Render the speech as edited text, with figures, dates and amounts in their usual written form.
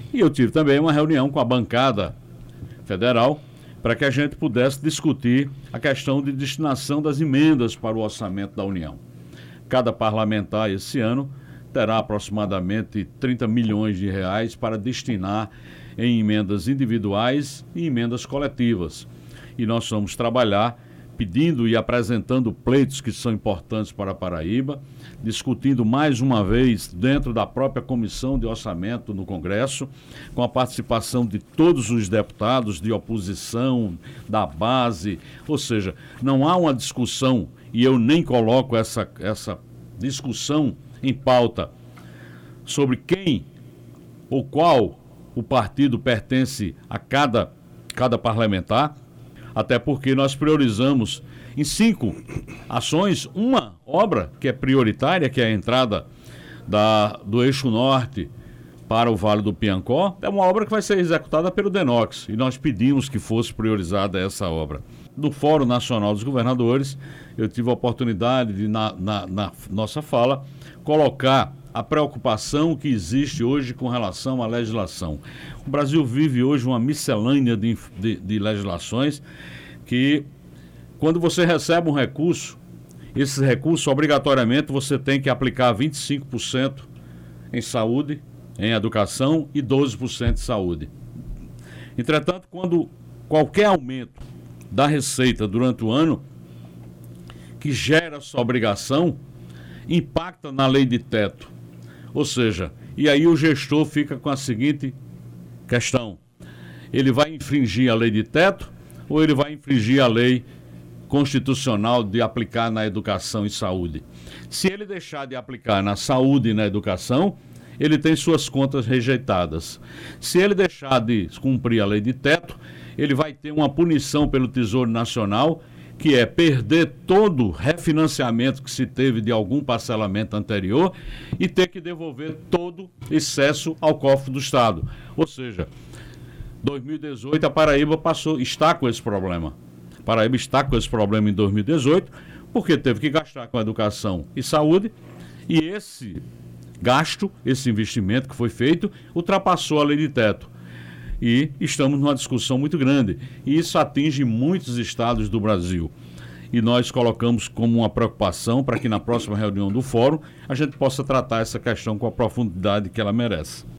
E eu tive também uma reunião com a bancada federal para que a gente pudesse discutir a questão de destinação das emendas para o orçamento da União. Cada parlamentar esse ano terá aproximadamente 30 milhões de reais para destinar em emendas individuais e emendas coletivas. E nós vamos trabalhar pedindo e apresentando pleitos que são importantes para a Paraíba, discutindo mais uma vez dentro da própria Comissão de Orçamento no Congresso, com a participação de todos os deputados de oposição, da base, ou seja, não há uma discussão, e eu nem coloco essa discussão em pauta sobre quem ou qual o partido pertence a cada parlamentar, até porque nós priorizamos em 5 ações uma obra que é prioritária, que é a entrada do Eixo Norte para o Vale do Piancó. É uma obra que vai ser executada pelo DENOX e nós pedimos que fosse priorizada essa obra. No Fórum Nacional dos Governadores, eu tive a oportunidade de, na nossa fala, colocar a preocupação que existe hoje com relação à legislação. O Brasil vive hoje uma miscelânea de legislações que, quando você recebe um recurso, esse recurso, obrigatoriamente, você tem que aplicar 25% em saúde, em educação e 12% em saúde. Entretanto, quando qualquer aumento da receita durante o ano, que gera essa obrigação, impacta na lei de teto. Ou seja, e aí o gestor fica com a seguinte questão: ele vai infringir a lei de teto ou ele vai infringir a lei constitucional de aplicar na educação e saúde? Se ele deixar de aplicar na saúde e na educação, ele tem suas contas rejeitadas. Se ele deixar de cumprir a lei de teto, ele vai ter uma punição pelo Tesouro Nacional, que é perder todo o refinanciamento que se teve de algum parcelamento anterior e ter que devolver todo excesso ao cofre do Estado. Ou seja, 2018 a Paraíba está com esse problema. A Paraíba está com esse problema em 2018, porque teve que gastar com educação e saúde, e esse gasto, esse investimento que foi feito, ultrapassou a lei de teto. E estamos numa discussão muito grande. E isso atinge muitos estados do Brasil. E nós colocamos como uma preocupação para que na próxima reunião do fórum a gente possa tratar essa questão com a profundidade que ela merece.